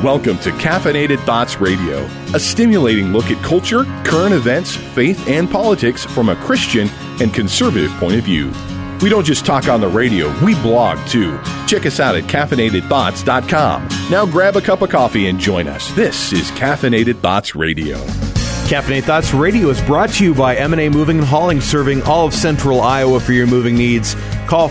Welcome to Caffeinated Thoughts Radio, a stimulating look at culture, current events, faith, and politics from a Christian and conservative point of view. We don't just talk on the radio, we blog too. Check us out at caffeinatedthoughts.com. Now grab a cup of coffee and join us. This is Caffeinated Thoughts Radio. Caffeinated Thoughts Radio is brought to you by M&A Moving and Hauling, serving all of central Iowa for your moving needs. Call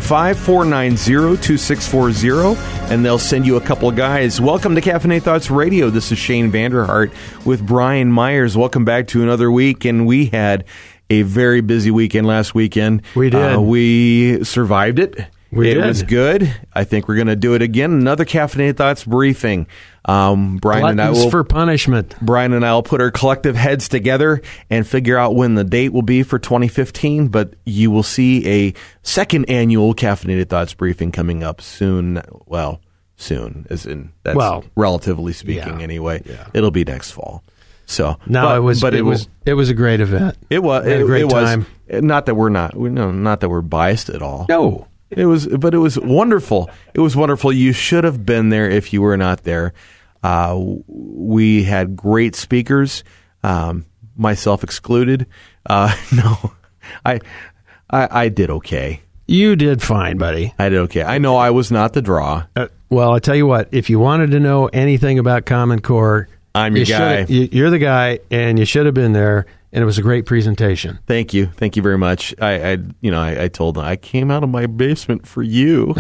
515-490-2640, and they'll send you a couple of guys. Welcome to Caffeinated Thoughts Radio. This is Shane Vanderhart with Brian Myers. Welcome back to another week, and we had a very busy weekend last weekend. We did. We survived it. It was good. I think we're going to do it again. Another Caffeinated Thoughts briefing. Brian and I will for punishment. Brian and I will put our collective heads together and figure out when the date will be for 2015. But you will see a second annual Caffeinated Thoughts briefing coming up soon. Well, soon, as in that's relatively speaking. Anyway, it'll be next fall. So no, it was a great event. It was a great time. Not that we're biased at all. No. It was wonderful. It was wonderful. You should have been there if you were not there. We had great speakers, myself excluded. No, I did okay. You did fine, buddy. I did okay. I know I was not the draw. Well, I tell you what. If you wanted to know anything about Common Core, I'm your guy. You're the guy, and you should have been there. And it was a great presentation. Thank you very much. I told them I came out of my basement for you.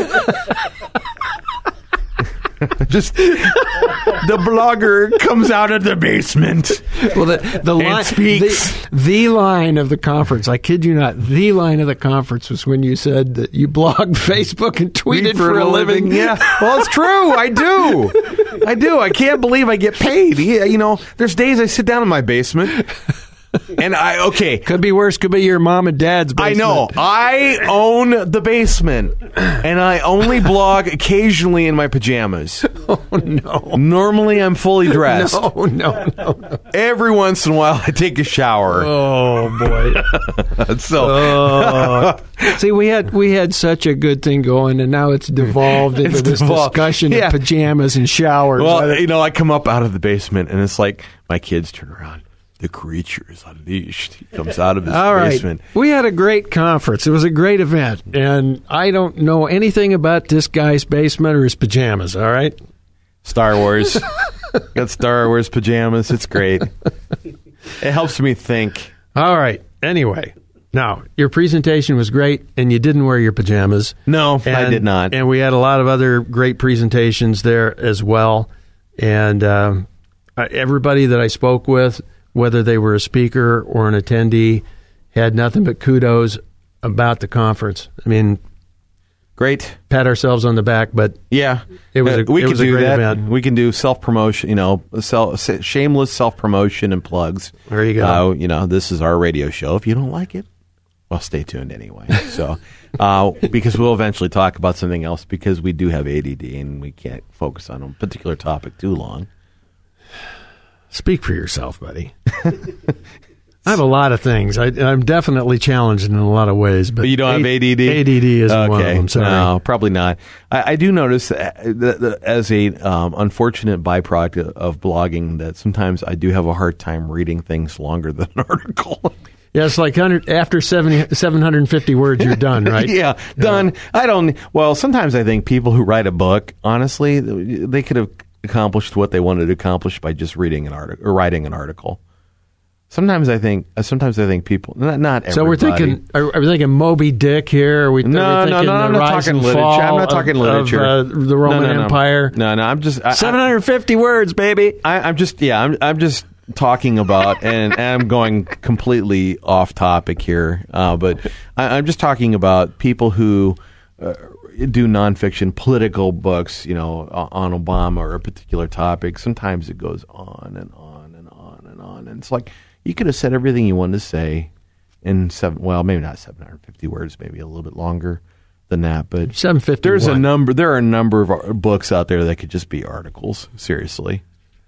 Just the blogger comes out of the basement. Well, the line speaks. The line of the conference. I kid you not. The line of the conference was when you said that you blogged, Facebook, and tweeted for a living. Yeah, well, it's true. I do. I can't believe I get paid. Yeah, there's days I sit down in my basement. And could be worse. Could be your mom and dad's basement. I know. I own the basement, and I only blog occasionally in my pajamas. Oh no! Normally, I'm fully dressed. No. Every once in a while, I take a shower. Oh boy! See, we had such a good thing going, and now it's devolved into this discussion of pajamas and showers. Well, I come up out of the basement, and it's like my kids turn around. The creature is unleashed. He comes out of his basement. We had a great conference. It was a great event. And I don't know anything about this guy's basement or his pajamas, all right? Star Wars. Got Star Wars pajamas. It's great. It helps me think. All right. Anyway, now, your presentation was great, and you didn't wear your pajamas. No, I did not. And we had a lot of other great presentations there as well. And everybody that I spoke with, whether they were a speaker or an attendee, had nothing but kudos about the conference. I mean, great. Pat ourselves on the back, but yeah, it was a great event. We can do self-promotion, shameless self-promotion and plugs. There you go. This is our radio show. If you don't like it, well, stay tuned anyway. So, because we'll eventually talk about something else, because we do have ADD and we can't focus on a particular topic too long. Speak for yourself, buddy. I have a lot of things. I'm definitely challenged in a lot of ways. But you don't have ADD? ADD is one of them. Sorry. No, probably not. I do notice that as a unfortunate byproduct of blogging, that sometimes I do have a hard time reading things longer than an article. Yeah, it's like after 750 words, you're done, right? Yeah, done. Sometimes I think people who write a book, honestly, they could have accomplished what they wanted to accomplish by just reading an article or writing an article. Sometimes I think people, not everybody. So are we thinking Moby Dick here? Are we no, I'm not talking literature. I'm not talking literature. Of the Roman Empire. No, I'm just 750 words, baby. I'm just talking about, and I'm going completely off topic here, but I'm just talking about people who do nonfiction political books, on Obama or a particular topic. Sometimes it goes on and on and on and on, and it's like you could have said everything you wanted to say in maybe not 750 words, maybe a little bit longer than that, but 750. There are a number of books out there that could just be articles, seriously.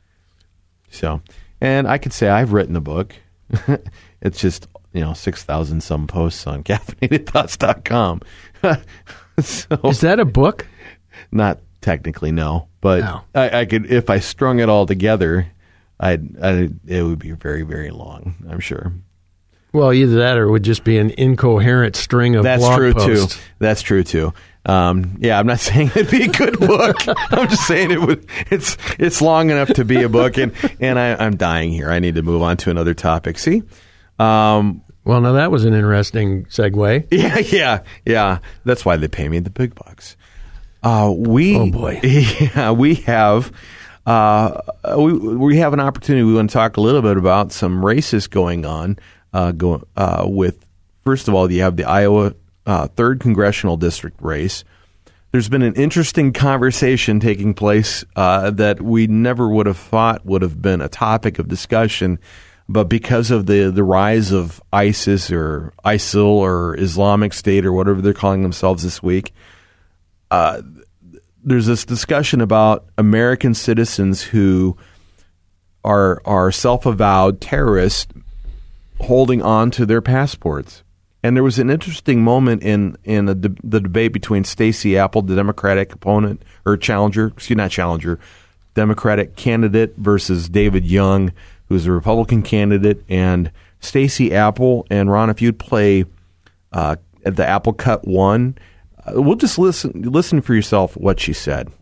So, and I could say I've written a book. It's just 6,000 some posts on caffeinatedthoughts.com. So, is that a book? Not technically no. But No. I could, if I strung it all together, it would be very, very long, I'm sure. Well, either that or it would just be an incoherent string of That's blog true posts. too. That's true too. Yeah, I'm not saying it'd be a good book. I'm just saying it's long enough to be a book, and I'm dying here. I need to move on to another topic. See? Well, now that was an interesting segue. Yeah. That's why they pay me the big bucks. Oh boy. Yeah, we have we have an opportunity. We want to talk a little bit about some races going on. With, first of all, you have the Iowa 3rd Congressional District race. There's been an interesting conversation taking place that we never would have thought would have been a topic of discussion, but because of the rise of ISIS or ISIL or Islamic State or whatever they're calling themselves this week, there's this discussion about American citizens who are self-avowed terrorists holding on to their passports. And there was an interesting moment in the debate between Stacey Apple, the Democratic opponent, or Democratic candidate versus David Young, who's a Republican candidate. And Stacey Apple, and Ron, if you'd play at the Apple Cut 1, we'll just listen for yourself what she said.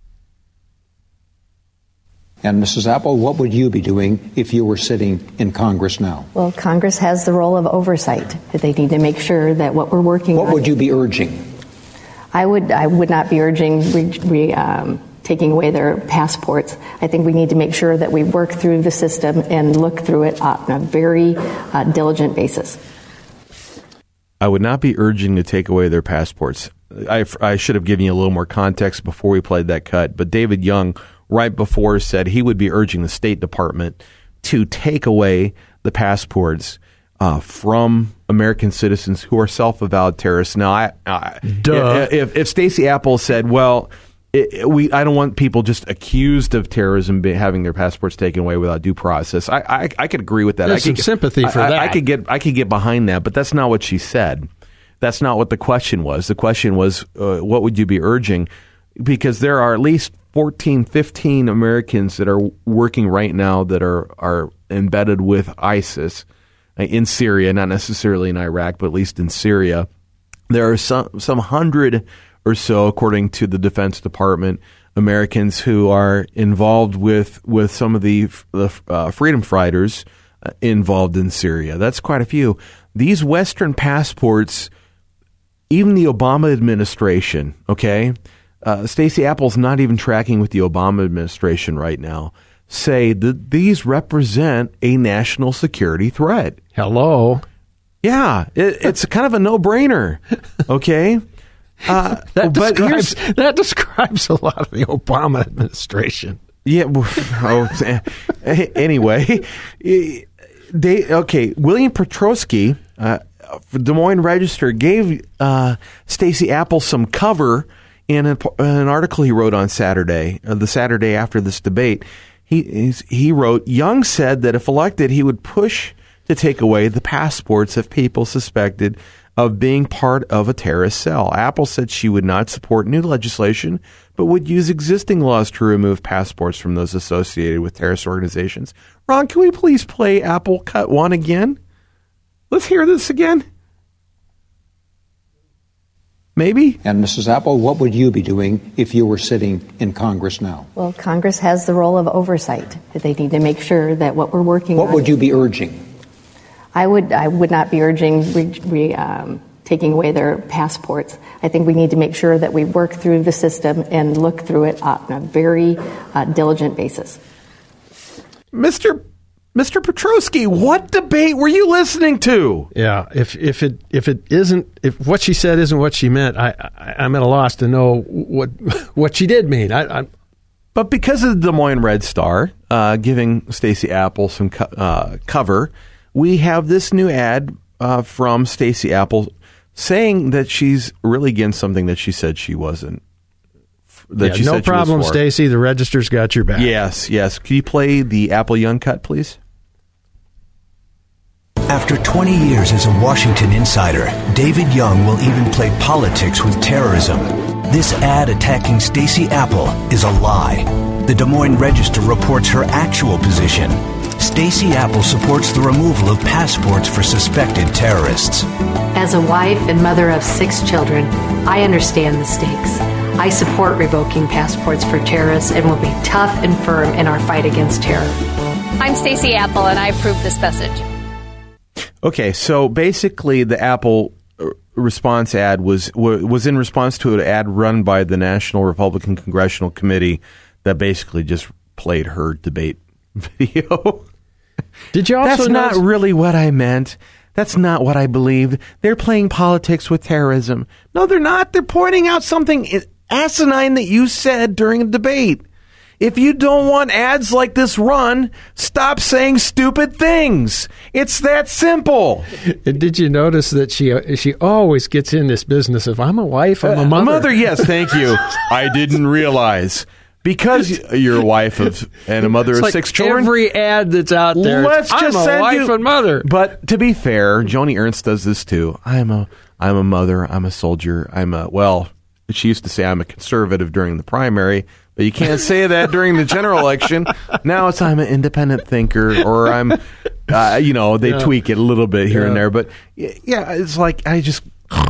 And Mrs. Apple, what would you be doing if you were sitting in Congress now? Well, Congress has the role of oversight. They need to make sure that what we're working on... What would you be urging? I would not be urging taking away their passports. I think we need to make sure that we work through the system and look through it on a very diligent basis. I would not be urging to take away their passports. I should have given you a little more context before we played that cut, but David Young right before said he would be urging the State Department to take away the passports from American citizens who are self-avowed terrorists. Now, if Stacey Apple said, well, I don't want people just accused of terrorism having their passports taken away without due process, I could agree with that. There's some sympathy for that. I could get behind that, but that's not what she said. That's not what the question was. The question was, what would you be urging? Because there are at least 14, 15 Americans that are working right now that are embedded with ISIS in Syria, not necessarily in Iraq, but at least in Syria. There are some 100 or so, according to the Defense Department, Americans who are involved with some of the freedom fighters involved in Syria. That's quite a few. These Western passports, even the Obama administration, okay, Stacey Apple's not even tracking with the Obama administration right now, say that these represent a national security threat. Hello. Yeah, it's kind of a no-brainer, okay? That describes a lot of the Obama administration. Yeah. Anyway, William Petrosky, Des Moines Register, gave Stacey Apple some cover in an article he wrote on Saturday, the Saturday after this debate. He wrote, Young said that if elected, he would push to take away the passports of people suspected of being part of a terrorist cell. Apple said she would not support new legislation, but would use existing laws to remove passports from those associated with terrorist organizations. Ron, can we please play Apple Cut 1 again? Let's hear this again. Maybe? And Mrs. Apple, what would you be doing if you were sitting in Congress now? Well, Congress has the role of oversight. They need to make sure that what we're working on... What would you be urging? I would not be urging taking away their passports. I think we need to make sure that we work through the system and look through it on a very diligent basis. Mr. Petrosky, what debate were you listening to? Yeah, if what she said isn't what she meant, I'm at a loss to know what she did mean. But because of the Des Moines Red Star giving Stacey Apple some cover, we have this new ad from Stacey Apple saying that she's really against something that she said she wasn't. No problem, Stacey. The Register's got your back. Yes. Can you play the Apple Young cut, please? After 20 years as a Washington insider, David Young will even play politics with terrorism. This ad attacking Stacey Apple is a lie. The Des Moines Register reports her actual position. Stacey Apple supports the removal of passports for suspected terrorists. As a wife and mother of 6 children, I understand the stakes. I support revoking passports for terrorists and will be tough and firm in our fight against terror. I'm Stacey Apple, and I approve this message. Okay, so basically the Apple response ad was in response to an ad run by the National Republican Congressional Committee that basically just played her debate video. Did you also That's not really what I meant. That's not what I believe. They're playing politics with terrorism. No, they're not. They're pointing out something asinine that you said during a debate. If you don't want ads like this run, stop saying stupid things. It's that simple. Did you notice that she always gets in this business of I'm a wife, I'm a mother? Mother, yes, thank you. I didn't realize. Because you're a wife and a mother of 6 children. Every ad that's out there, I'm a wife and mother. But to be fair, Joni Ernst does this too. I'm a mother. I'm a soldier. She used to say I'm a conservative during the primary, but you can't say that during the general election. Now it's I'm an independent thinker, or I'm, they tweak it a little bit here and there. But yeah, it's like I just.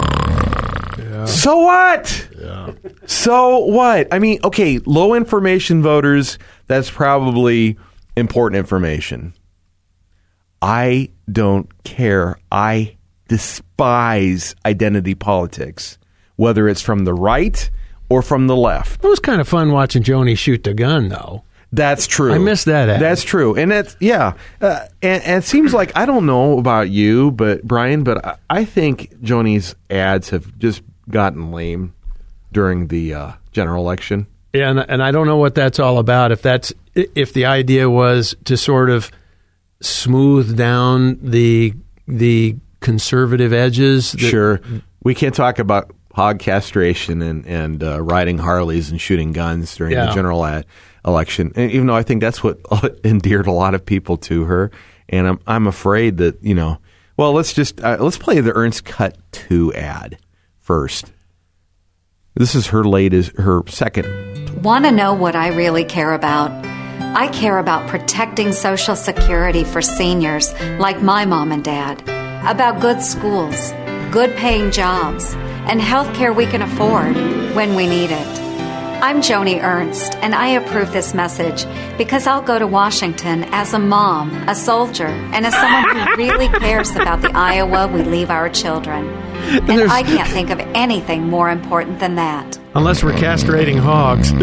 So what? Yeah. So what? I mean, okay, low information voters, that's probably important information. I don't care. I despise identity politics, whether it's from the right or from the left. It was kind of fun watching Joni shoot the gun, though. That's true. I missed that ad. That's true. And it's, and it seems like, I don't know about you, Brian, but I think Joni's ads have just gotten lame during the general election. Yeah, and I don't know what that's all about. If the idea was to sort of smooth down the conservative edges. Sure. We can't talk about hog castration and riding Harleys and shooting guns during the general election, and even though I think that's what endeared a lot of people to her. And I'm afraid that, well, let's play the Ernst Cut 2 ad first. This is her second. Want to know what I really care about? I care about protecting Social Security for seniors like my mom and dad, about good schools, good paying jobs, and health care we can afford when we need it. I'm Joni Ernst, and I approve this message because I'll go to Washington as a mom, a soldier, and as someone who really cares about the Iowa we leave our children. And I can't think of anything more important than that. Unless we're castrating hogs.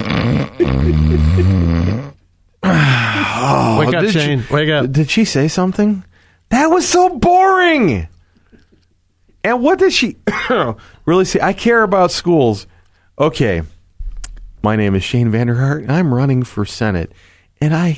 Wake up, Shane. Wake up. Did she say something? That was so boring. And what did she really say? I care about schools. Okay. My name is Shane Vanderhart, and I'm running for Senate. And I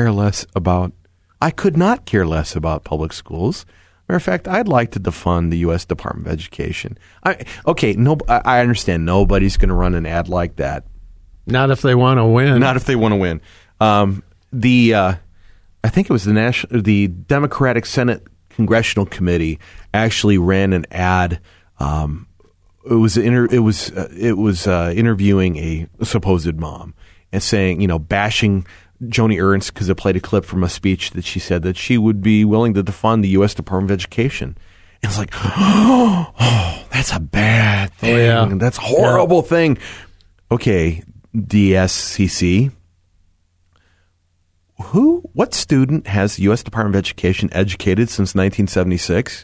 could not care less about public schools. Matter of fact, I'd like to defund the U.S. Department of Education. I understand nobody's going to run an ad like that. Not if they want to win. Not if they want to win. I think it was the Democratic Senate Congressional Committee actually ran an ad. It was interviewing a supposed mom and saying, bashing Joni Ernst because it played a clip from a speech that she said that she would be willing to defund the U.S. Department of Education. And it's like, oh, that's a bad thing. Oh, yeah. That's a horrible thing. Okay, DSCC. What student has the U.S. Department of Education educated since 1976?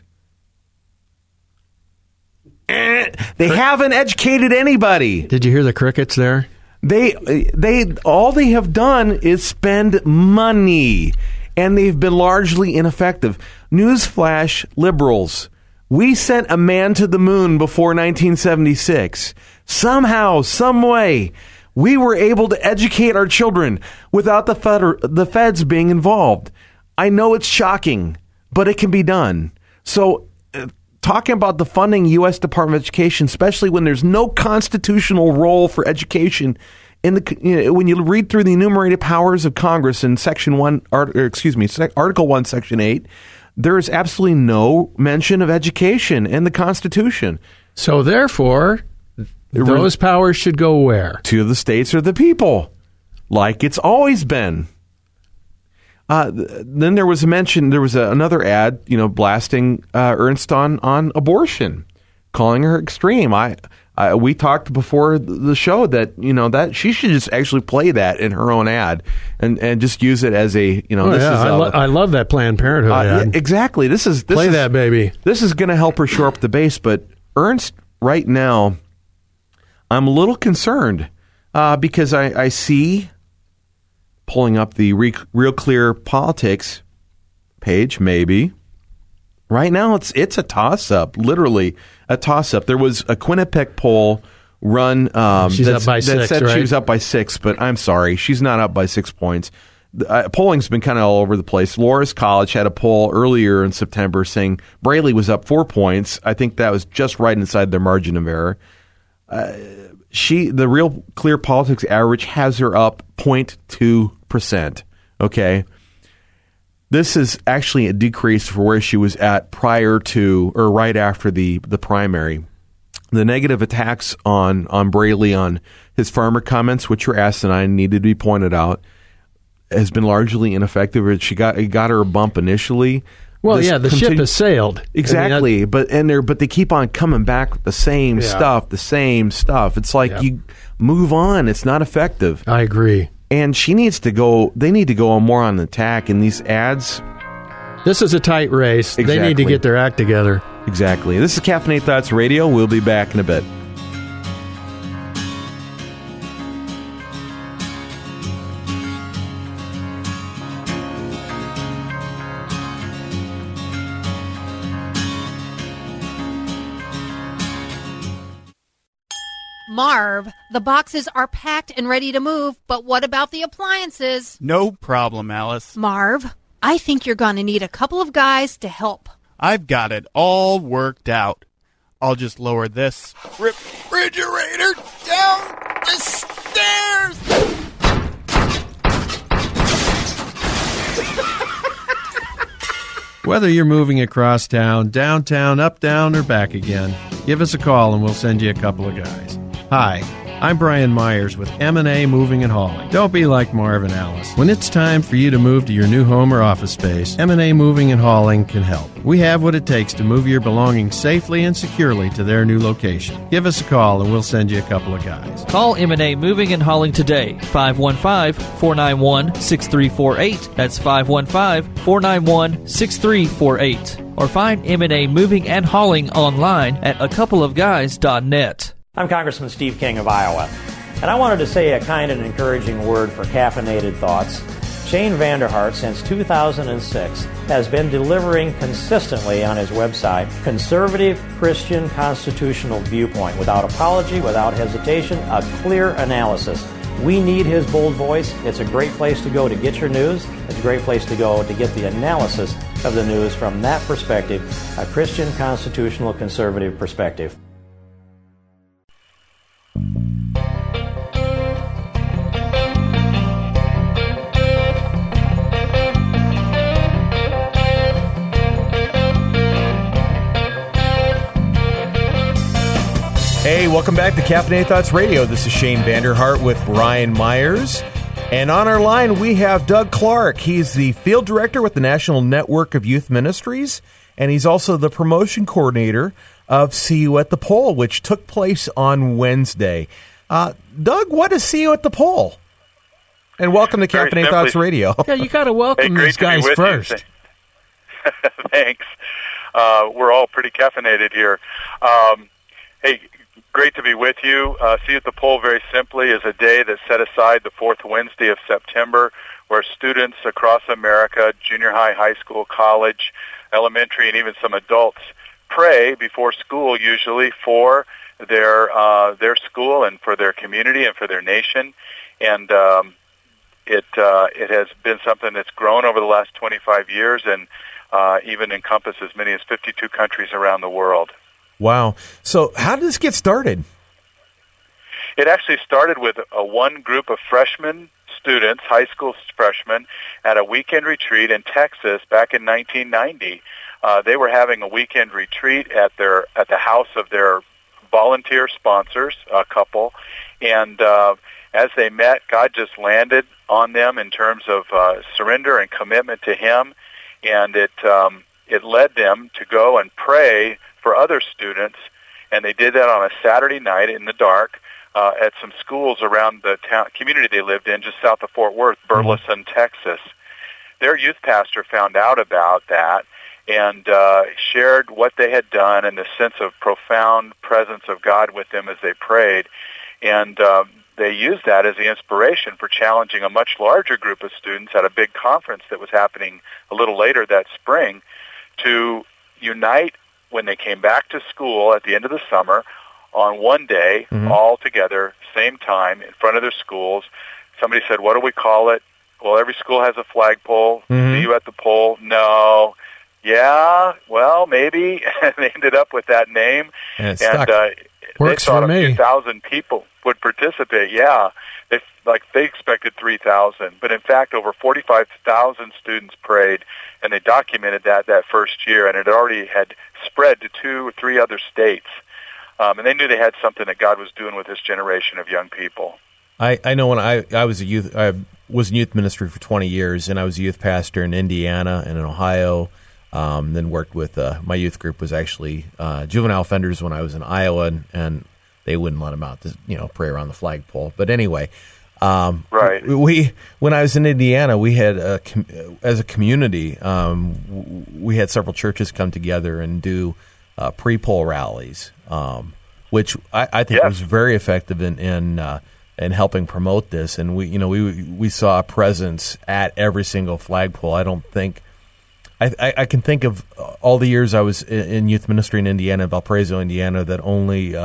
They haven't educated anybody. Did you hear the crickets there? All they have done is spend money, and they've been largely ineffective. Newsflash, liberals. We sent a man to the moon before 1976. Somehow, some way, we were able to educate our children without the feds being involved. I know it's shocking, but it can be done. So, talking about the funding U.S. Department of Education, especially when there's no constitutional role for education, when you read through the enumerated powers of Congress in Article 1, Section 8, there is absolutely no mention of education in the Constitution. So therefore, Those powers should go where? To the states or the people, like it's always been. Then there was another ad, blasting Ernst on abortion, calling her extreme. We talked before the show that that she should just actually play that in her own ad and just use it as a I love that Planned Parenthood ad. Exactly. Play that baby. This is going to help her shore up the base, but Ernst right now, I'm a little concerned because I see, pulling up the Real Clear Politics page, maybe. Right now, it's a toss-up, literally a toss-up. There was a Quinnipiac poll run she's up by 6, said right? she was up by 6, but I'm sorry, she's not up by 6 points. Polling's been kind of all over the place. Loras College had a poll earlier in September saying Braley was up 4 points. I think that was just right inside their margin of error. The Real Clear Politics average has her up 0.2%. Okay. This is actually a decrease for where she was at prior to or right after the primary. The negative attacks on Braley on his farmer comments, which were asinine, needed to be pointed out, has been largely ineffective. It got her a bump initially. Well, the ship has sailed. Exactly, but they keep on coming back with the same stuff. It's like you move on. It's not effective. I agree. And she needs to go. They need to go more on the attack in these ads. This is a tight race. Exactly. They need to get their act together. Exactly. This is Caffeinate Thoughts Radio. We'll be back in a bit. Marv, the boxes are packed and ready to move, but what about the appliances? No problem, Alice. Marv, I think you're going to need a couple of guys to help. I've got it all worked out. I'll just lower this refrigerator down the stairs. Whether you're moving across town, downtown, up, down, or back again, give us a call and we'll send you a couple of guys. Hi, I'm Brian Myers with M&A Moving and Hauling. Don't be like Marv and Alice. When it's time for you to move to your new home or office space, M&A Moving and Hauling can help. We have what it takes to move your belongings safely and securely to their new location. Give us a call and we'll send you a couple of guys. Call M&A Moving and Hauling today, 515-491-6348. That's 515-491-6348. Or find M&A Moving and Hauling online at acoupleofguys.net. I'm Congressman Steve King of Iowa, and I wanted to say a kind and encouraging word for Caffeinated Thoughts. Shane Vanderhart, since 2006, has been delivering consistently on his website conservative Christian constitutional viewpoint, without apology, without hesitation, a clear analysis. We need his bold voice. It's a great place to go to get your news. It's a great place to go to get the analysis of the news from that perspective, a Christian constitutional conservative perspective. Hey, welcome back to Caffeinated Thoughts Radio. This is Shane Vanderhart with Brian Myers. And on our line, we have Doug Clark. He's the field director with the National Network of Youth Ministries, and he's also the promotion coordinator of See You at the Poll, which took place on Wednesday. Doug, what is See You at the Poll? And welcome to Caffeinated Thoughts Radio. Yeah, you got to welcome these guys first. Thanks. We're all pretty caffeinated here. Hey, great to be with you. See You at the Poll, very simply, is a day that's set aside the fourth Wednesday of September, where students across America, junior high, high school, college, elementary, and even some adults pray before school, usually for their school and for their community and for their nation. And it has been something that's grown over the last 25 years and even encompasses as many as 52 countries around the world. Wow. So how did this get started? It actually started with one group of freshman students, high school freshmen, at a weekend retreat in Texas back in 1990. They were having a weekend retreat at the house of their volunteer sponsors, a couple, and as they met, God just landed on them in terms of surrender and commitment to Him, and it led them to go and pray for other students, and they did that on a Saturday night in the dark at some schools around the town community they lived in, just south of Fort Worth, Burleson, Texas. Their youth pastor found out about that and shared what they had done and the sense of profound presence of God with them as they prayed, and they used that as the inspiration for challenging a much larger group of students at a big conference that was happening a little later that spring to unite when they came back to school at the end of the summer on one day, all together, same time, in front of their schools. Somebody said, what do we call it? Well, every school has a flagpole. See you at the pole. No. Yeah, well, maybe. They ended up with that name. And Works they thought for me. a few thousand people would participate. Yeah, they expected 3,000, but in fact, over 45,000 students prayed, and they documented that first year, and it already had spread to 2 or 3 other states. And they knew they had something that God was doing with this generation of young people. I know when I was I was in youth ministry for 20 years, and I was a youth pastor in Indiana and in Ohio. Then worked with my youth group was actually juvenile offenders when I was in Iowa, and they wouldn't let them out to pray around the flagpole. But anyway, right. When I was in Indiana, we had as a community, we had several churches come together and do pre-poll rallies, which I think was very effective in helping promote this. And we saw a presence at every single flagpole. I don't think. I can think of all the years I was in youth ministry in Indiana, Valparaiso, Indiana, that only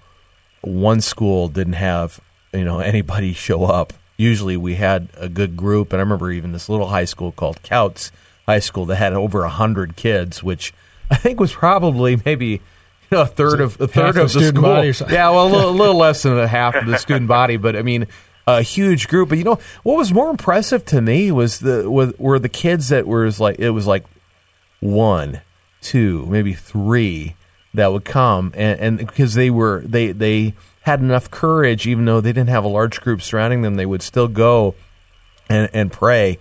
one school didn't have anybody show up. Usually we had a good group, and I remember even this little high school called Couts High School that had over 100 kids, which I think was probably maybe a third of the student body or something. Yeah, well, a little less than a half of the student body, but I mean. A huge group, but what was more impressive to me was were the kids that was like 1, 2, maybe 3 that would come, and because they had enough courage, even though they didn't have a large group surrounding them, they would still go and pray.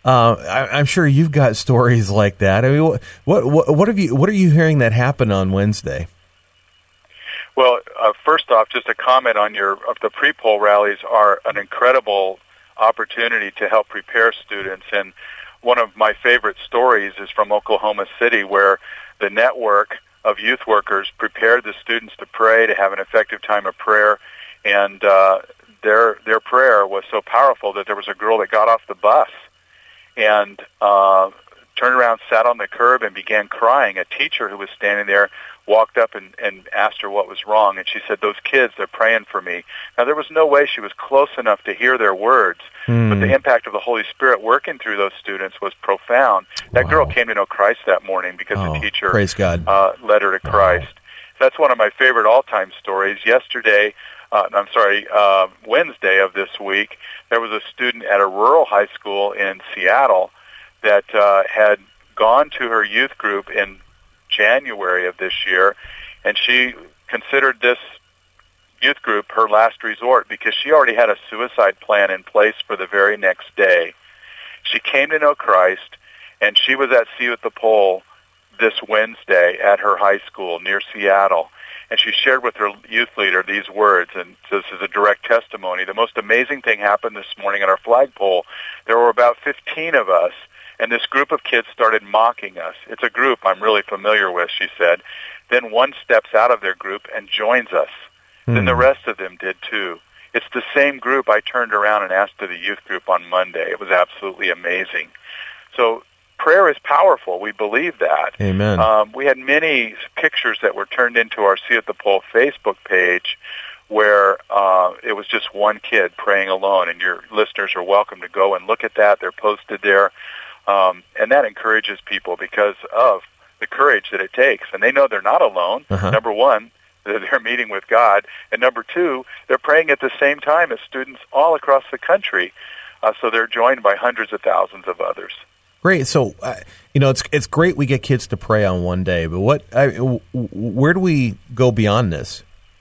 I'm sure you've got stories like that. I mean, what are you hearing that happened on Wednesday? Well, first off, just a comment on the pre-poll rallies are an incredible opportunity to help prepare students. And one of my favorite stories is from Oklahoma City, where the network of youth workers prepared the students to pray, to have an effective time of prayer. And their prayer was so powerful that there was a girl that got off the bus and turned around, sat on the curb, and began crying. A teacher who was standing there walked up and asked her what was wrong, and she said, those kids, they're praying for me. Now, there was no way she was close enough to hear their words, but the impact of the Holy Spirit working through those students was profound. That girl came to know Christ that morning because the teacher praise God. Led her to Christ. That's one of my favorite all-time stories. Wednesday of this week, there was a student at a rural high school in Seattle that had gone to her youth group in January of this year, and she considered this youth group her last resort because she already had a suicide plan in place for the very next day. She came to know Christ, and she was at See You at the Pole this Wednesday at her high school near Seattle, and she shared with her youth leader these words, and this is a direct testimony. The most amazing thing happened this morning at our flagpole. There were about 15 of us, and this group of kids started mocking us. It's a group I'm really familiar with, she said. Then one steps out of their group and joins us. Then the rest of them did too. It's the same group I turned around and asked to the youth group on Monday. It was absolutely amazing. So prayer is powerful. We believe that. Amen. We had many pictures that were turned into our See at the Pole Facebook page where it was just one kid praying alone, and your listeners are welcome to go and look at that. They're posted there. And that encourages people because of the courage that it takes. And they know they're not alone. Number one, they're meeting with God. And number two, they're praying at the same time as students all across the country. So they're joined by hundreds of thousands of others. Great. So, it's great we get kids to pray on one day. But where do we go beyond this?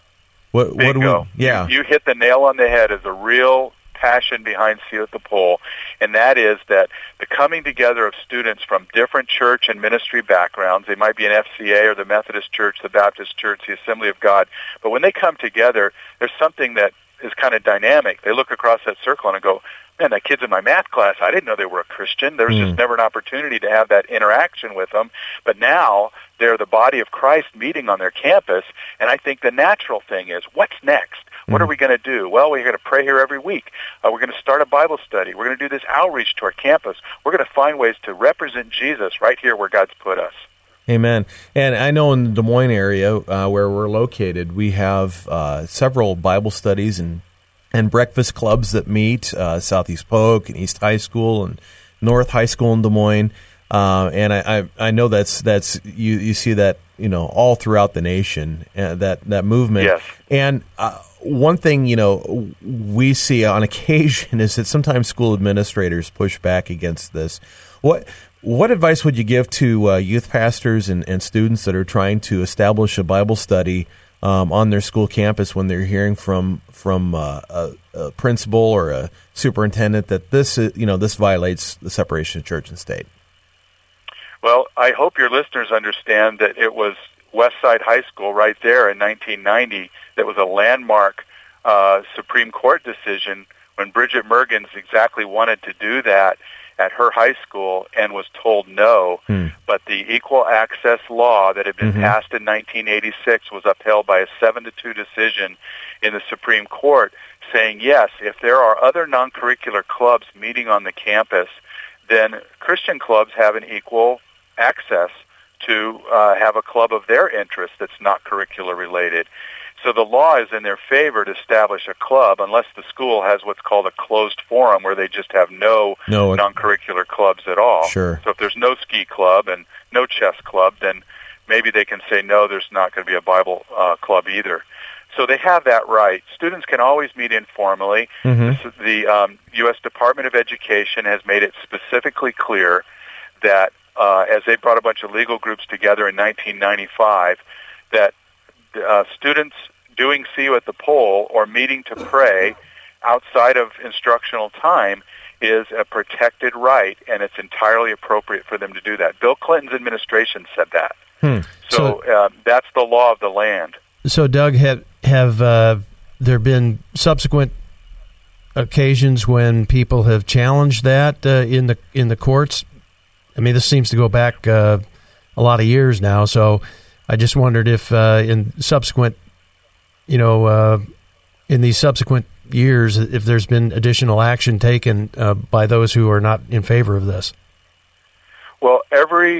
What do Bingo. we? Yeah. You hit the nail on the head as a real passion behind See You at the Pole, and that is that the coming together of students from different church and ministry backgrounds. They might be an FCA or the Methodist Church, the Baptist Church, the Assembly of God, but when they come together, there's something that is kind of dynamic. They look across that circle and go, man, that kid's in my math class, I didn't know they were a Christian. There was just never an opportunity to have that interaction with them. But now they're the body of Christ meeting on their campus, and I think the natural thing is, what's next? What are we going to do? Well, we're going to pray here every week. We're going to start a Bible study. We're going to do this outreach to our campus. We're going to find ways to represent Jesus right here where God's put us. Amen. And I know in the Des Moines area where we're located, we have several Bible studies and breakfast clubs that meet, Southeast Polk and East High School and North High School in Des Moines. And I know that's you see that, you know, all throughout the nation, that movement. Yes. And one thing, you know, we see on occasion is that sometimes school administrators push back against this. What advice would you give to youth pastors and students that are trying to establish a Bible study on their school campus when they're hearing from a principal or a superintendent that this violates the separation of church and state? Well, I hope your listeners understand that it was Westside High School right there in 1990 that was a landmark Supreme Court decision when Bridget Mergens exactly wanted to do that at her high school and was told no. But the equal access law that had been passed in 1986 was upheld by a 7-2 decision in the Supreme Court saying, yes, if there are other non-curricular clubs meeting on the campus, then Christian clubs have an equal access to have a club of their interest that's not curricular related. So the law is in their favor to establish a club unless the school has what's called a closed forum where they just have no non-curricular clubs at all. Sure. So if there's no ski club and no chess club, then maybe they can say, no, there's not going to be a Bible club either. So they have that right. Students can always meet informally. The U.S. Department of Education has made it specifically clear that as they brought a bunch of legal groups together in 1995, that students doing See You at the Pole or meeting to pray outside of instructional time is a protected right, and it's entirely appropriate for them to do that. Bill Clinton's administration said that. So that's the law of the land. So, Doug, have there been subsequent occasions when people have challenged that in the courts? I mean, this seems to go back a lot of years now. So, I just wondered if in subsequent, in these subsequent years, if there's been additional action taken by those who are not in favor of this. Well, every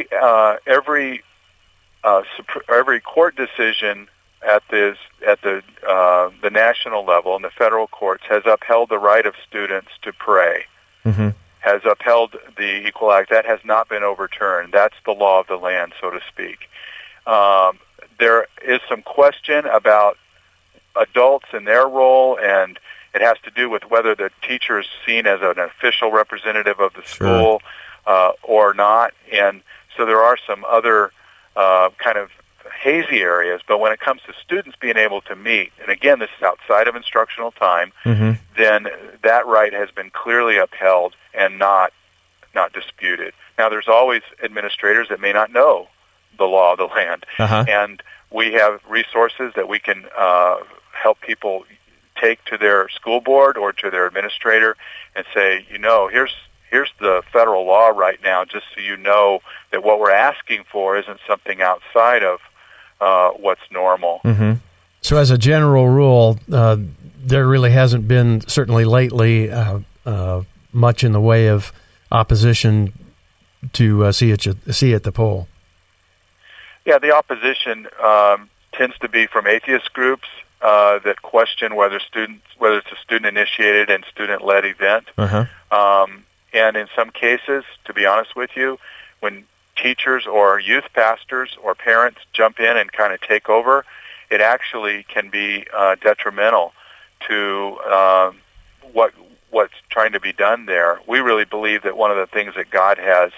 court decision at the national level and the federal courts has upheld the right of students to pray. Has upheld the Equal Act. That has not been overturned. That's the law of the land, so to speak. There is some question about adults and their role, and it has to do with whether the teacher is seen as an official representative of the school or not. And so there are some other kind of hazy areas, but when it comes to students being able to meet, and again, this is outside of instructional time, then that right has been clearly upheld and not disputed. Now, there's always administrators that may not know the law of the land, and we have resources that we can help people take to their school board or to their administrator and say, here's the federal law right now, just so you know that what we're asking for isn't something outside of what's normal. So as a general rule, there really hasn't been, certainly lately, much in the way of opposition to See at the Pole. Yeah, the opposition tends to be from atheist groups that question whether it's a student-initiated and student-led event. And in some cases, to be honest with you, when teachers or youth pastors or parents jump in and kind of take over, it actually can be detrimental to what's trying to be done there. We really believe that one of the things that God has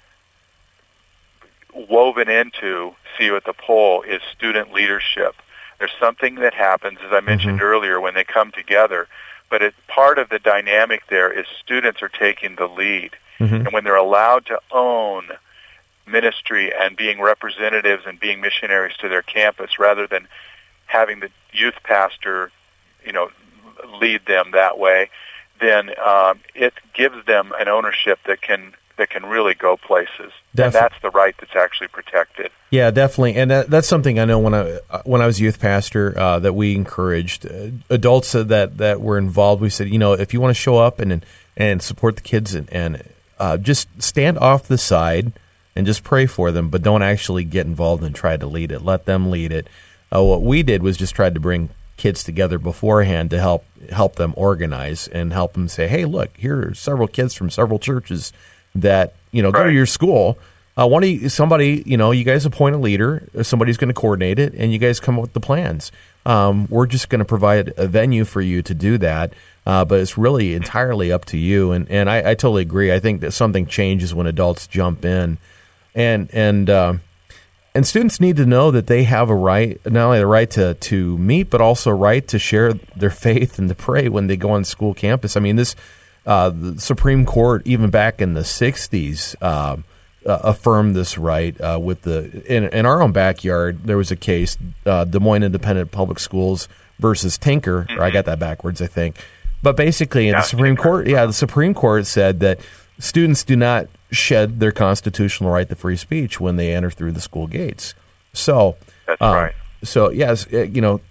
woven into See You at the Pole is student leadership. There's something that happens, as I mentioned earlier, when they come together. But part of the dynamic there is students are taking the lead. And when they're allowed to own ministry and being representatives and being missionaries to their campus rather than having the youth pastor, lead them that way, then it gives them an ownership that can really go places. And that's the right that's actually protected. Yeah, definitely. And that's something I know when I was youth pastor that we encouraged adults that were involved. We said, if you want to show up and support the kids and just stand off the side and just pray for them, but don't actually get involved and try to lead it. Let them lead it. What we did was just tried to bring kids together beforehand to help them organize and help them say, hey, look, here are several kids from several churches that go to your school. Somebody, you guys appoint a leader, somebody's going to coordinate it, and you guys come up with the plans. We're just going to provide a venue for you to do that, but it's really entirely up to you. And I totally agree. I think that something changes when adults jump in, and students need to know that they have a right, not only the right to meet, but also a right to share their faith and to pray when they go on school campus. I mean, the Supreme Court, even back in the 60s, affirmed this right. In our own backyard, there was a case, Des Moines Independent Public Schools versus Tinker. Or I got that backwards, I think. But basically, the Supreme Court said that students do not shed their constitutional right to free speech when they enter through the school gates. So that's right. So yes, to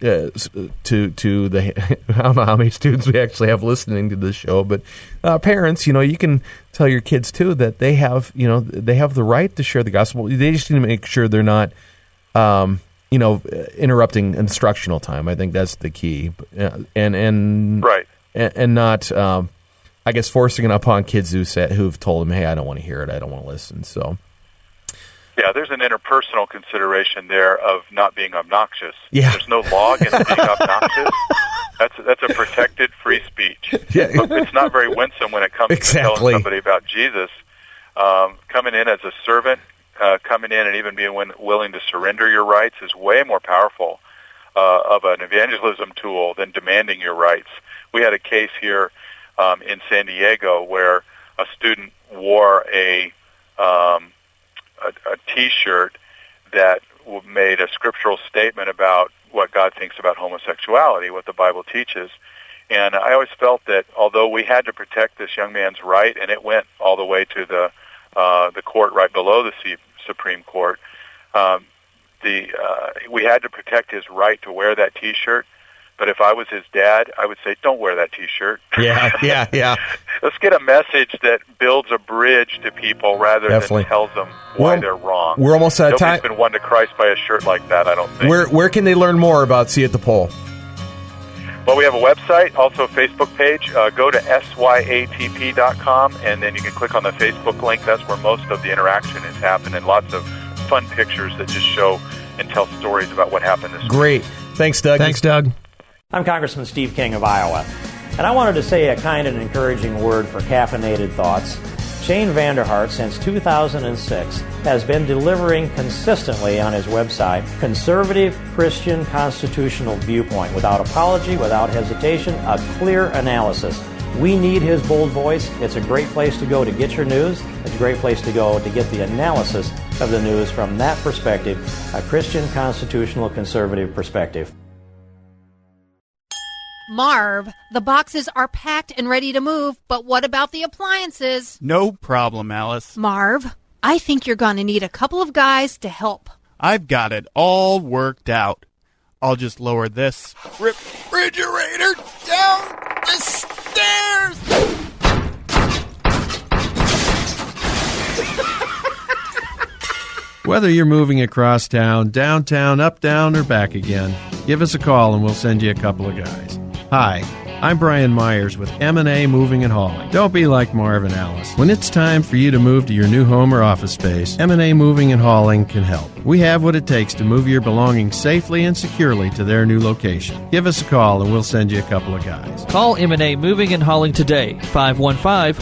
the I don't know how many students we actually have listening to this show, but parents, you can tell your kids too that they have the right to share the gospel. They just need to make sure they're not interrupting instructional time. I think that's the key, and not I guess forcing it upon kids who've told them, hey, I don't want to hear it, I don't want to listen. So. Yeah, there's an interpersonal consideration there of not being obnoxious. Yeah. There's no law against being obnoxious. That's a protected free speech. Yeah. But it's not very winsome when it comes to telling somebody about Jesus. Coming in as a servant, coming in and even being willing to surrender your rights is way more powerful of an evangelism tool than demanding your rights. We had a case here in San Diego where a student wore a T-shirt that made a scriptural statement about what God thinks about homosexuality, what the Bible teaches. And I always felt that although we had to protect this young man's right, and it went all the way to the court right below the Supreme Court, we had to protect his right to wear that T-shirt. But if I was his dad, I would say, don't wear that T-shirt. Yeah. Let's get a message that builds a bridge to people rather than tells them why they're wrong. We're almost out of time. Nobody's been won to Christ by a shirt like that, I don't think. Where can they learn more about See at the Pole? Well, we have a website, also a Facebook page. Go to syatp.com, and then you can click on the Facebook link. That's where most of the interaction is happening. Lots of fun pictures that just show and tell stories about what happened this week. Great. Thanks, Doug. Thanks, Doug. I'm Congressman Steve King of Iowa, and I wanted to say a kind and encouraging word for caffeinated thoughts. Shane Vanderhart, since 2006, has been delivering consistently on his website conservative Christian constitutional viewpoint, without apology, without hesitation, a clear analysis. We need his bold voice. It's a great place to go to get your news. It's a great place to go to get the analysis of the news from that perspective, a Christian constitutional conservative perspective. Marv, the boxes are packed and ready to move, but what about the appliances? No problem, Alice. Marv, I think you're going to need a couple of guys to help. I've got it all worked out. I'll just lower this refrigerator down the stairs. Whether you're moving across town, downtown, up, down, or back again, give us a call and we'll send you a couple of guys. Hi, I'm Brian Myers with M&A Moving and Hauling. Don't be like Marv and Alice. When it's time for you to move to your new home or office space, M&A Moving and Hauling can help. We have what it takes to move your belongings safely and securely to their new location. Give us a call and we'll send you a couple of guys. Call M&A Moving and Hauling today,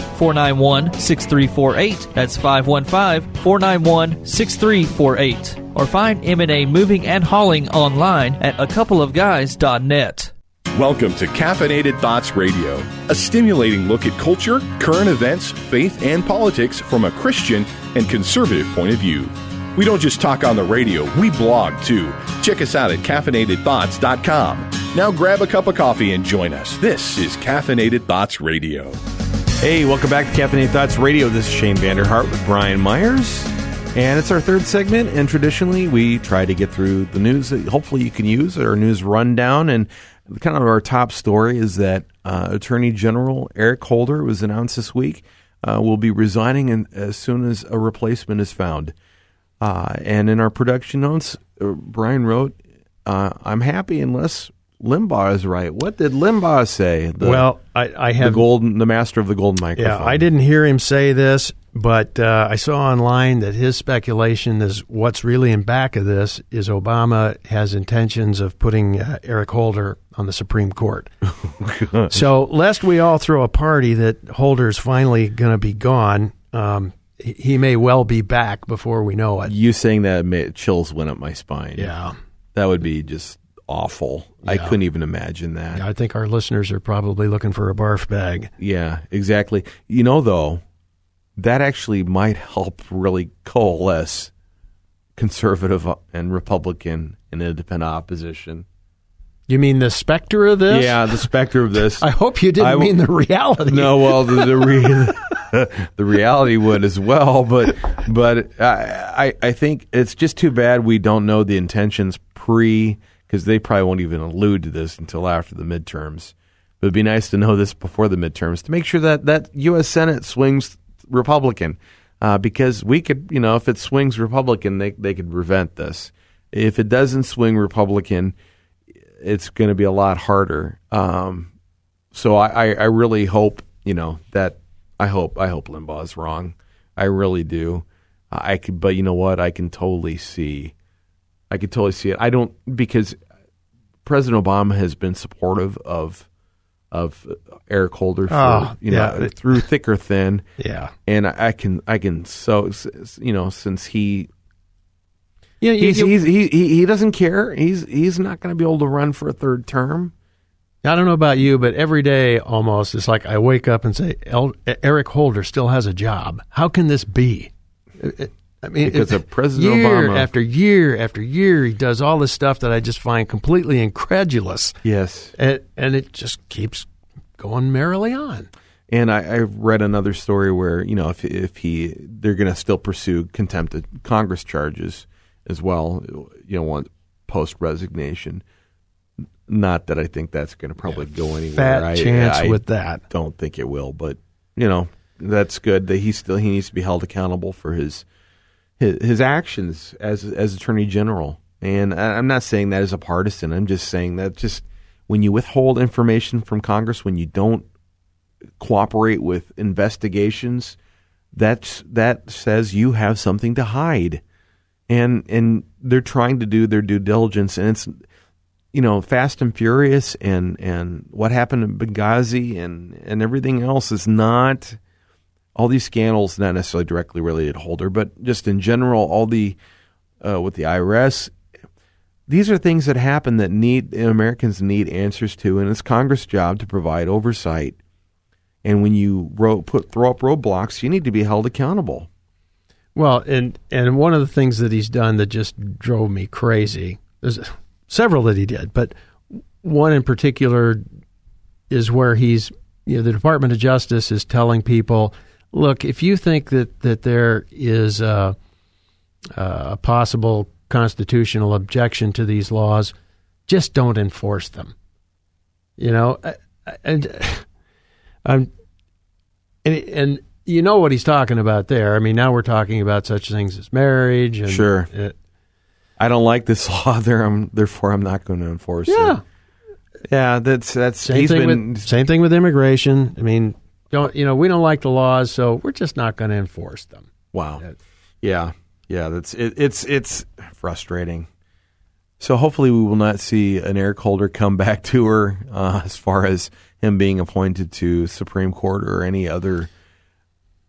515-491-6348. That's 515-491-6348. or find M&A Moving and Hauling online at acoupleofguys.net. Welcome to Caffeinated Thoughts Radio, a stimulating look at culture, current events, faith, and politics from a Christian and conservative point of view. We don't just talk on the radio, we blog too. Check us out at caffeinatedthoughts.com. Now grab a cup of coffee and join us. This is Caffeinated Thoughts Radio. Hey, welcome back to Caffeinated Thoughts Radio. This is Shane Vanderhart with Brian Myers. And it's our third segment, and traditionally we try to get through the news that hopefully you can use, our news rundown. And kind of our top story is that Attorney General Eric Holder was announced this week will be resigning as soon as a replacement is found. And in our production notes, Brian wrote, I'm happy unless Limbaugh is right. What did Limbaugh say? I have the master of the golden microphone. Yeah, I didn't hear him say this, but I saw online that his speculation is what's really in back of this is Obama has intentions of putting Eric Holder on the Supreme Court. So lest we all throw a party that Holder's finally going to be gone, he may well be back before we know it. You saying that chills went up my spine. Yeah. That would be just awful. Yeah. I couldn't even imagine that. Yeah, I think our listeners are probably looking for a barf bag. Yeah, exactly. You know, though, that actually might help really coalesce conservative and Republican and independent opposition. You mean the specter of this? Yeah, the specter of this. I hope you didn't mean the reality. No, well, the reality would as well, but I think it's just too bad we don't know the intentions because they probably won't even allude to this until after the midterms. But it'd be nice to know this before the midterms to make sure that U.S. Senate swings Republican, because we could, if it swings Republican, they could prevent this. If it doesn't swing Republican, it's going to be a lot harder. So I really hope, that I hope Limbaugh is wrong. I really do. But you know what? I can totally see it. I don't, because President Obama has been supportive of Eric Holder through thick or thin. Yeah. And I can since he he doesn't care. He's not going to be able to run for a third term. I don't know about you, but every day almost it's like I wake up and say, Eric Holder still has a job. How can this be? I mean, because of President year Obama, after year after year, he does all this stuff that I just find completely incredulous. Yes, and it just keeps going merrily on. And I read another story where if they're going to still pursue contempt of Congress charges as well. Post resignation. Not that I think that's going to probably go anywhere. Fat chance with that. Don't think it will, but that's good that he needs to be held accountable for his actions as Attorney General. And I'm not saying that as a partisan. I'm just saying that just when you withhold information from Congress, when you don't cooperate with investigations, that says you have something to hide. And they're trying to do their due diligence, and it's Fast and Furious and what happened in Benghazi and everything else is not. All these scandals, not necessarily directly related to Holder, but just in general, all the with the IRS, these are things that happen that Americans need answers to, and it's Congress' job to provide oversight. And when you throw up roadblocks, you need to be held accountable. Well, and one of the things that he's done that just drove me crazy, there's several that he did, but one in particular is where he's, the Department of Justice is telling people, look, if you think that there is a possible constitutional objection to these laws, just don't enforce them. And you know what he's talking about there. I mean, now we're talking about such things as marriage. And, sure. I don't like this law. Therefore, I'm not going to enforce it. Yeah, that's same thing with immigration. I mean, we don't like the laws, so we're just not going to enforce them. Wow. Yeah. That's it's frustrating. So hopefully we will not see an Eric Holder come back to her as far as him being appointed to Supreme Court or any other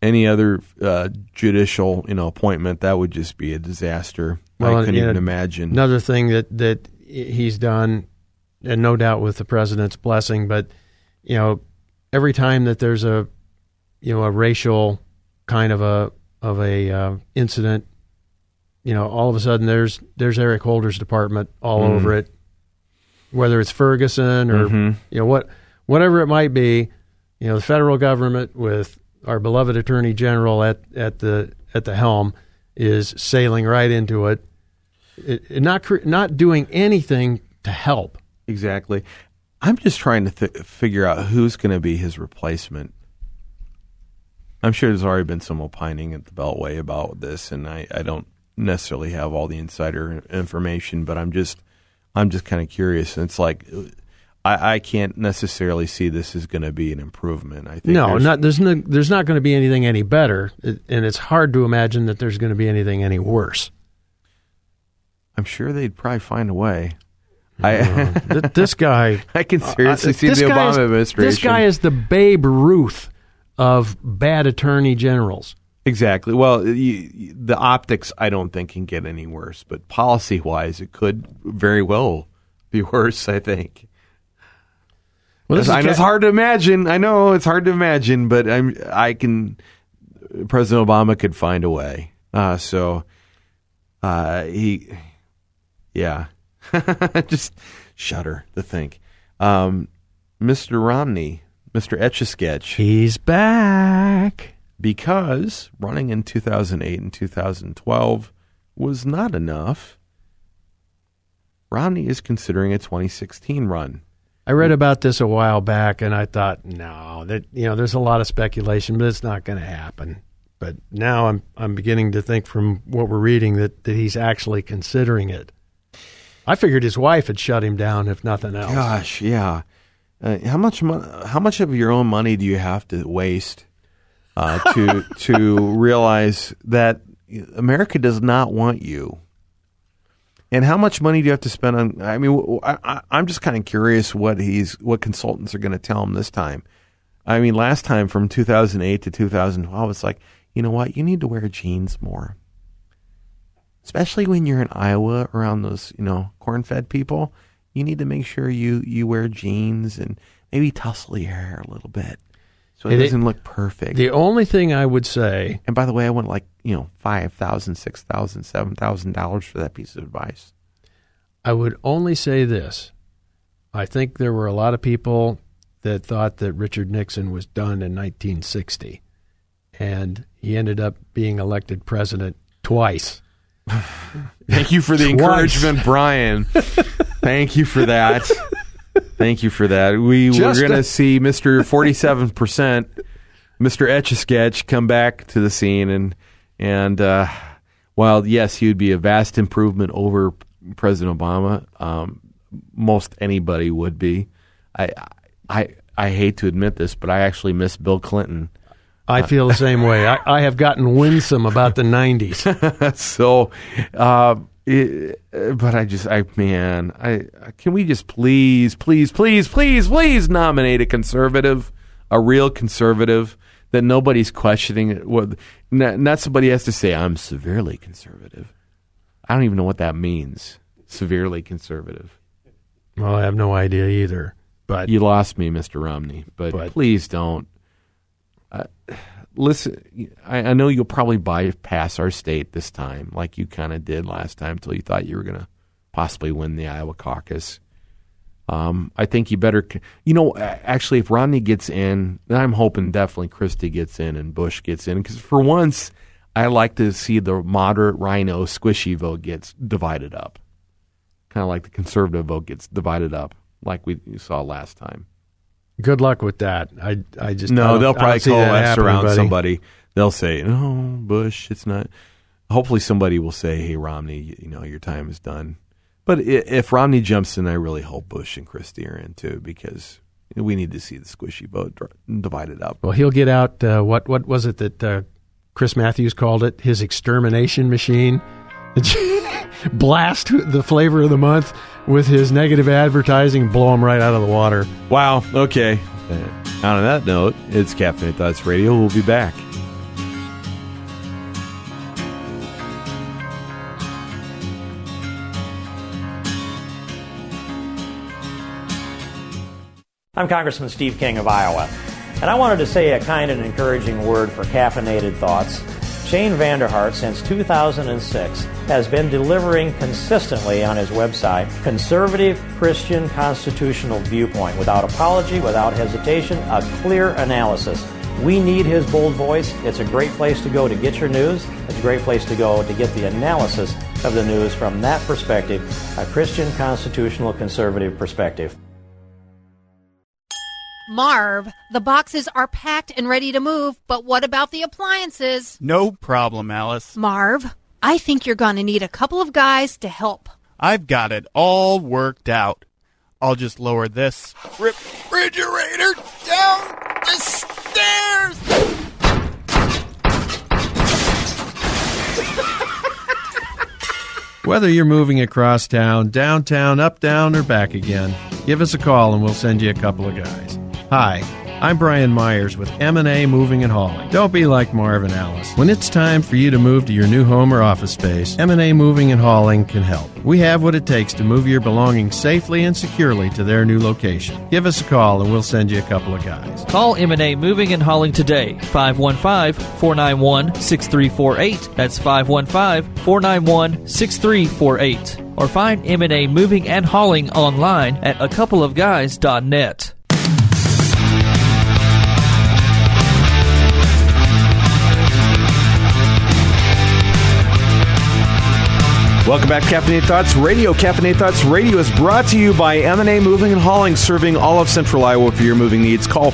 any other judicial, appointment, that would just be a disaster. Well, I couldn't even imagine. Another thing that he's done, and no doubt with the president's blessing, but every time that there's a racial kind of a incident, all of a sudden there's Eric Holder's department all over it, whether it's Ferguson or whatever it might be. The federal government with our beloved Attorney General at the helm is sailing right into it, not doing anything to help. Exactly. I'm just trying to figure out who's going to be his replacement. I'm sure there's already been some opining at the Beltway about this, and I don't necessarily have all the insider information, but I'm just kind of curious. And it's like I can't necessarily see this is going to be an improvement. I think there's not going to be anything any better, and it's hard to imagine that there's going to be anything any worse. I'm sure they'd probably find a way. This guy, I can seriously see the Obama administration. This guy is the Babe Ruth of bad attorney generals. Exactly. Well, the optics, I don't think, can get any worse, but policy-wise, it could very well be worse, I think. Well, it's hard to imagine. I know it's hard to imagine, but President Obama could find a way. Just shudder to think. Mr. Romney, Mr. Etch-a-Sketch. He's back. Because running in 2008 and 2012 was not enough, Romney is considering a 2016 run. I read about this a while back, and I thought, no, there's a lot of speculation, but it's not going to happen. But now I'm beginning to think from what we're reading that he's actually considering it. I figured his wife had shut him down, if nothing else. Gosh, yeah. How much of your own money do you have to waste to realize that America does not want you? And how much money do you have to spend on? I mean, I'm just kind of curious what consultants are going to tell him this time. I mean, last time from 2008 to 2012, it's like, you know what? You need to wear jeans more, especially when you're in Iowa around those, corn-fed people. You need to make sure you wear jeans and maybe tussle your hair a little bit so it doesn't look perfect. The only thing I would say, and by the way, I went $5,000, $6,000, $7,000 for that piece of advice. I would only say this. I think there were a lot of people that thought that Richard Nixon was done in 1960, and he ended up being elected president twice. Thank you for the encouragement, Brian. Thank you for that. Thank you for that. We're going to see Mr. 47%, Mr. Etch-a-Sketch, come back to the scene. And while, yes, he would be a vast improvement over President Obama, most anybody would be. I hate to admit this, but I actually miss Bill Clinton. I feel the same way. I have gotten winsome about the 90s. So, can we just please nominate a conservative, a real conservative that nobody's questioning? Not somebody has to say, I'm severely conservative. I don't even know what that means, severely conservative. Well, I have no idea either. But you lost me, Mr. Romney. But please don't. Listen, I know you'll probably bypass our state this time, like you kind of did last time, until you thought you were going to possibly win the Iowa caucus. I think you better, actually, if Romney gets in, then I'm hoping definitely Christie gets in and Bush gets in, because for once, I like to see the moderate rhino squishy vote gets divided up, kind of like the conservative vote gets divided up, like we saw last time. Good luck with that. I just they'll probably coalesce around buddy. Somebody. They'll say, "No, Bush, it's not." Hopefully, somebody will say, "Hey, Romney, your time is done." But if Romney jumps in, I really hope Bush and Christie are in too, because we need to see the squishy vote divided up. Well, he'll get out. What was it that Chris Matthews called it? His extermination machine. Blast the flavor of the month with his negative advertising, blow him right out of the water. Wow. Okay. On that note, it's Caffeinated Thoughts Radio. We'll be back. I'm Congressman Steve King of Iowa, and I wanted to say a kind and encouraging word for caffeinated thoughts. Shane Vanderhart, since 2006, has been delivering consistently on his website conservative Christian constitutional viewpoint, without apology, without hesitation, a clear analysis. We need his bold voice. It's a great place to go to get your news. It's a great place to go to get the analysis of the news from that perspective, a Christian constitutional conservative perspective. Marv, the boxes are packed and ready to move, but what about the appliances? No problem, Alice. Marv, I think you're going to need a couple of guys to help. I've got it all worked out. I'll just lower this refrigerator down the stairs. Whether you're moving across town, downtown, up, down, or back again, give us a call and we'll send you a couple of guys. Hi, I'm Brian Myers with M&A Moving and Hauling. Don't be like Marv and Alice. When it's time for you to move to your new home or office space, M&A Moving and Hauling can help. We have what it takes to move your belongings safely and securely to their new location. Give us a call and we'll send you a couple of guys. Call M&A Moving and Hauling today, 515-491-6348. That's 515-491-6348. Or find M&A Moving and Hauling online at acoupleofguys.net. Welcome back to Caffeinated Thoughts Radio. Caffeinated Thoughts Radio is brought to you by M&A Moving and Hauling, serving all of Central Iowa for your moving needs. Call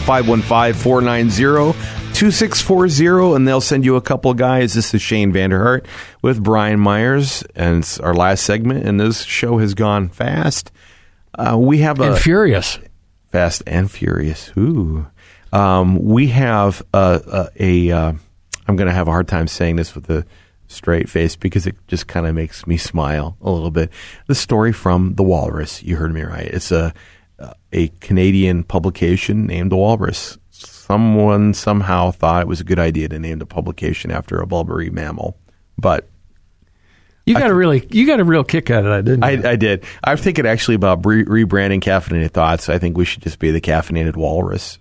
515-490-2640, and they'll send you a couple of guys. This is Shane Vanderhart with Brian Myers, and it's our last segment, and this show has gone fast. We have and furious. Fast and furious. Ooh. We have I'm going to have a hard time saying this with the straight face because it just kind of makes me smile a little bit. The story from The Walrus. You heard me right. It's a Canadian publication named The Walrus. Someone somehow thought it was a good idea to name the publication after a blubbery mammal, but you got a real kick out of that, didn't you? I did. I'm thinking actually about rebranding Caffeinated Thoughts. I think we should just be the Caffeinated Walrus.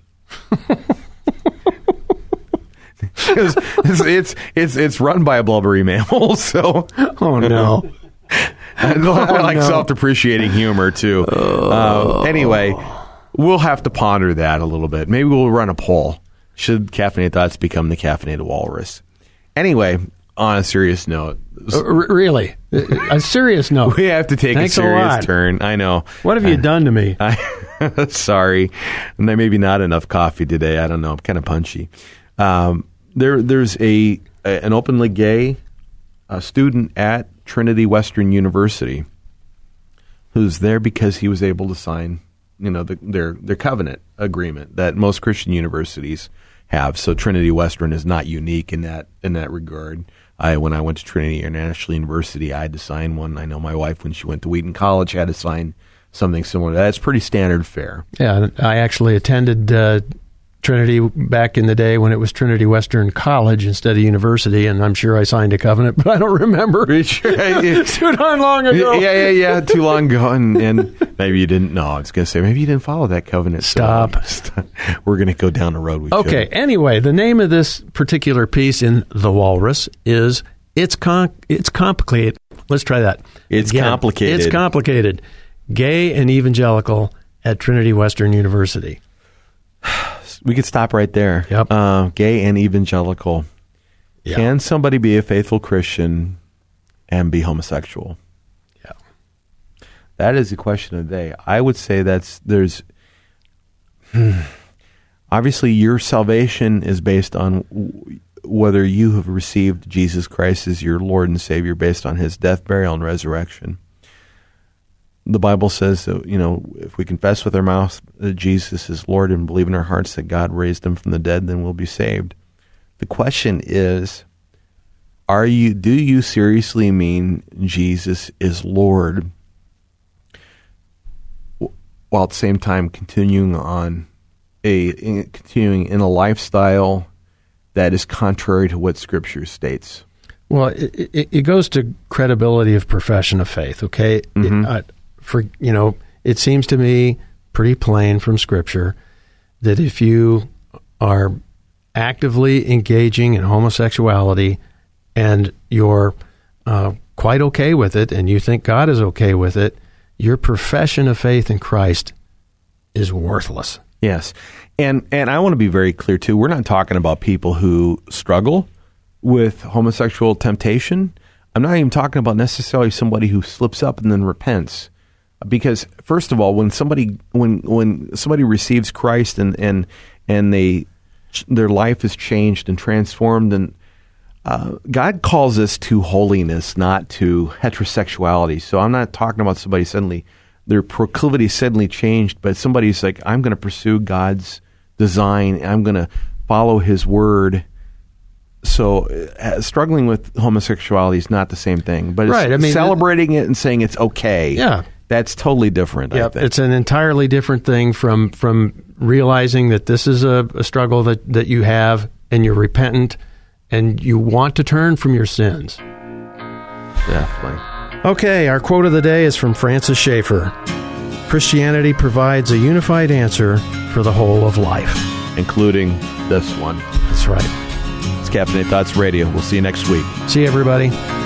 It's run by a blubbery mammal, so oh no. I like self-depreciating humor too. Anyway, we'll have to ponder that a little bit. Maybe we'll run a poll. Should Caffeinated Thoughts become the Caffeinated Walrus? Anyway, on a serious note. Really? A serious note. We have to take a serious turn. I know. What have you done to me? Sorry. Maybe not enough coffee today. I don't know. I'm kind of punchy. There's an openly gay student at Trinity Western University who's there because he was able to sign, their covenant agreement that most Christian universities have. So Trinity Western is not unique in that regard. When I went to Trinity International University, I had to sign one. I know my wife, when she went to Wheaton College, had to sign something similar to that. It's pretty standard fare. Yeah, I actually attended Trinity back in the day when it was Trinity Western College instead of university, and I'm sure I signed a covenant, but I don't remember. Too darn long ago. Yeah, too long ago, and maybe you didn't know. I was going to say, maybe you didn't follow that covenant. Stop. We're going to go down the road we should. Anyway, the name of this particular piece in The Walrus is It's Complicated. Let's try that. It's complicated. It's complicated. Gay and Evangelical at Trinity Western University. We could stop right there. Yep. Gay and evangelical. Yeah. Can somebody be a faithful Christian and be homosexual? Yeah. That is the question of the day. I would say there's obviously your salvation is based on whether you have received Jesus Christ as your Lord and Savior based on his death, burial, and resurrection. The Bible says that, if we confess with our mouth that Jesus is Lord and believe in our hearts that God raised him from the dead, then we'll be saved. The question is, do you seriously mean Jesus is Lord, while at the same time continuing in a lifestyle that is contrary to what Scripture states? Well, it goes to credibility of profession of faith, okay? Mm-hmm. It seems to me pretty plain from Scripture that if you are actively engaging in homosexuality and you're quite okay with it and you think God is okay with it, your profession of faith in Christ is worthless. Yes. And I want to be very clear, too. We're not talking about people who struggle with homosexual temptation. I'm not even talking about necessarily somebody who slips up and then repents. Because, first of all, when somebody receives Christ and their life is changed and transformed, and God calls us to holiness, not to heterosexuality. So I'm not talking about somebody suddenly, their proclivity suddenly changed, but somebody's like, I'm going to pursue God's design. I'm going to follow His word. So struggling with homosexuality is not the same thing. But it's celebrating it and saying it's okay. Yeah. That's totally different. Yeah, it's an entirely different thing from realizing that this is a struggle that you have and you're repentant and you want to turn from your sins. Definitely. Okay, our quote of the day is from Francis Schaeffer. Christianity provides a unified answer for the whole of life. Including this one. That's right. It's Caffeinated Thoughts Radio. We'll see you next week. See you, everybody.